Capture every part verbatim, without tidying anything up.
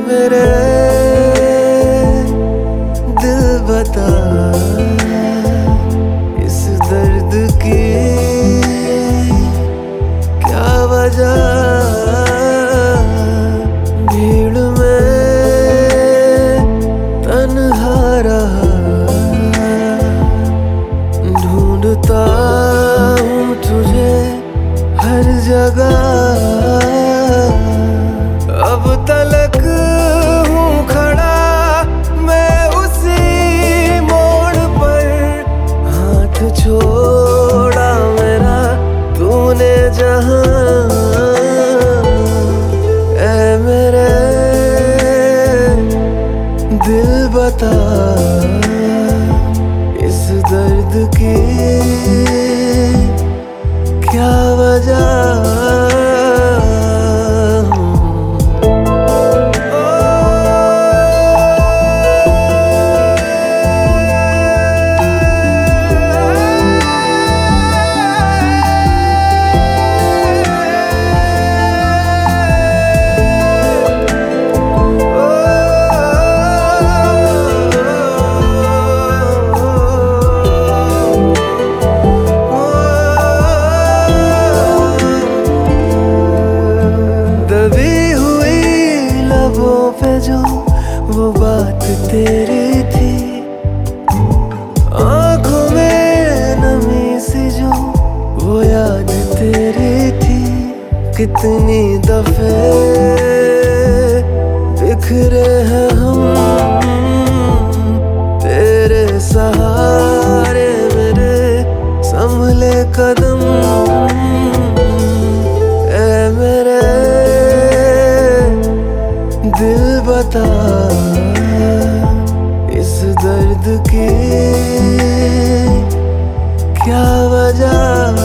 मेरे दिल बता, इस दर्द की क्या वजह। भीड़ में तन्हा रहा, ढूंढता हूँ तुझे हर जगह। अब तलक हूँ खड़ा मैं उसी मोड़ पर, हाथ छोड़ा मेरा तूने जहां। ऐ मेरे दिल बता, इस दर्द की क्या वजह। पे जो वो बात तेरी थी, आंखों में नमी सी जो वो याद तेरी थी। कितनी दफे बिखरे हैं हम तेरे सहारे, मेरे संभले कदम। ऐ मेरे दिल बता, इस दर्द की क्या वजह।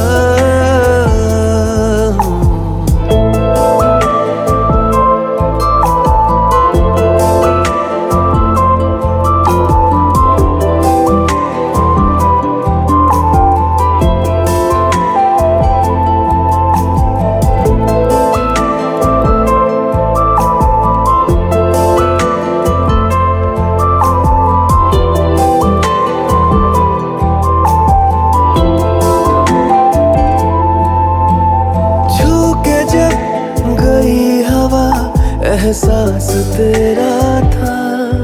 एहसास तेरा था,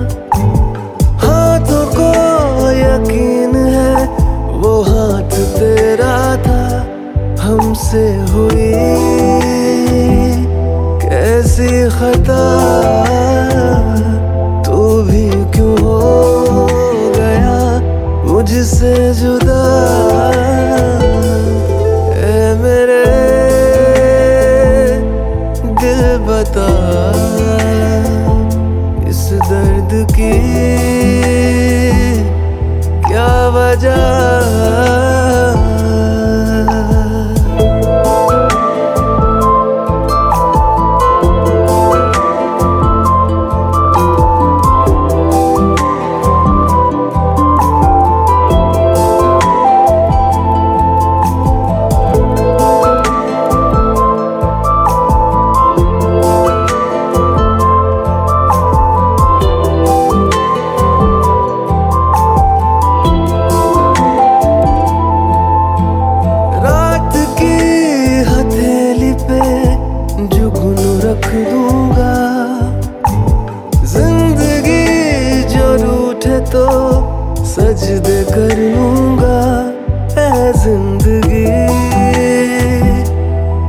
हाथों को यकीन है वो हाथ तेरा था। हमसे हुई कैसी खता, तू भी क्यों हो गया मुझसे जुदा। ऐ मेरे दिल बता, इस दर्द की